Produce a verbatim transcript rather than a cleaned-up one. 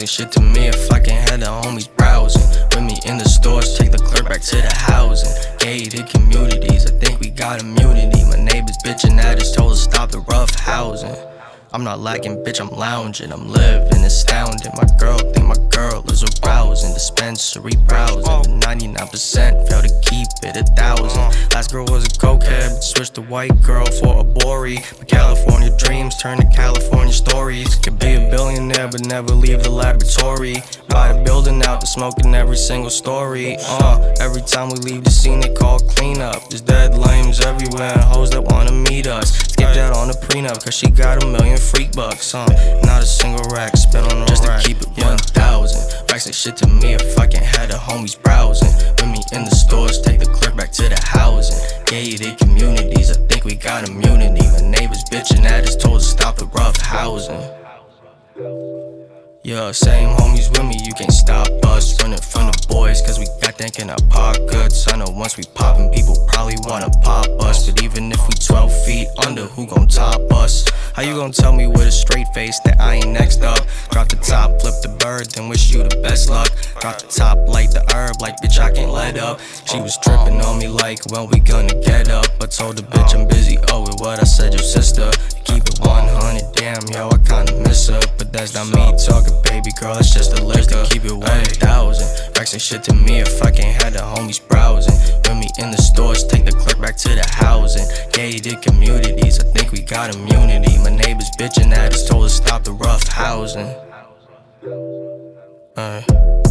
Say shit to me if I can't have the homies browsing with me in the stores, take the clerk back to the housing. Gated communities, I think we got immunity. My neighbors bitching at us, told us stop the rough housing. I'm not lacking, bitch, I'm lounging, I'm living, astounding. My girl think my girl is arousing, dispensary browsing. But ninety-nine percent fail to keep it a thousand. Last girl was a cokehead, but switched to white girl for a Bori. My California dreams turn to California stories. Could be a billionaire, but never leave the laboratory. Buy the building out, the smoking every single story. Uh, every time we leave the scene, they call cleanup. There's dead lames everywhere and hoes that wanna meet us. Skip that on the prenup, cause she got a million freak bucks, huh? Not a single rack spent on a just rack. To keep it one thousand. Back say shit to me if I can't have the homies browsing with me in the stores, take the clerk back to the housing. Gated communities, I think we got immunity. My neighbors bitching at us, told us stop the rough housing. Yeah, same homies with me, you can't stop us. Running from the boys, cause we got that in our pockets. I know once we poppin', people probably wanna pop us. But even if we twelve feet under, who gon' top us? How you gon' tell me with a straight face that I ain't next up? Drop the top, flip the bird, then wish you the best luck. Drop the top, light the herb, like bitch I can't let up. She was trippin' on me like, when we gonna get up? I told the bitch I'm busy, oh with what I said your sister. Keep it one hundred, damn yo, I kinda miss her. But that's not me talking, baby girl, it's just a liquor. Keep it one thousand. Back say shit to me if I can't have the homies browsing with me in the stores, take the clerk back to the housing. Gated communities, I think we got immunity. My neighbors bitching at us, told us stop the rough housing. uh.